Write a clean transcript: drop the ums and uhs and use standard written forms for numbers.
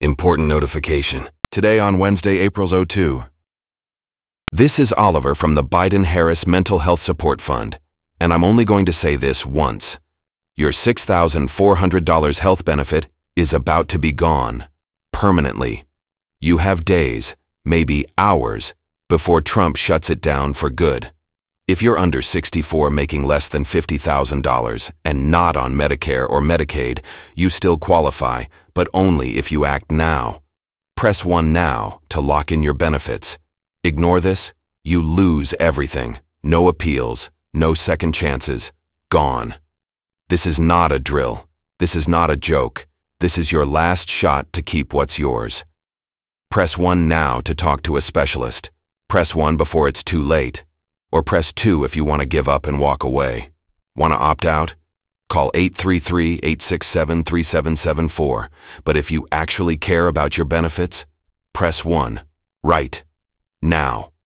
Important notification. Today on Wednesday, April 02. This is Oliver from the Biden-Harris Mental Health Support Fund, and I'm only going to say this once. Your $6,400 health benefit is about to be gone. Permanently. You have days, maybe hours, before Trump shuts it down for good. If you're under 64 making less than $50,000 and not on Medicare or Medicaid, you still qualify, but only if you act now. Press 1 now to lock in your benefits. Ignore this, you lose everything. No appeals, no second chances, gone. This is not a drill. This is not a joke. This is your last shot to keep what's yours. Press 1 now to talk to a specialist. Press 1 before it's too late. Or press 2 if you want to give up and walk away. Want to opt out? Call 833-867-3774. But if you actually care about your benefits, press 1. Right. Now.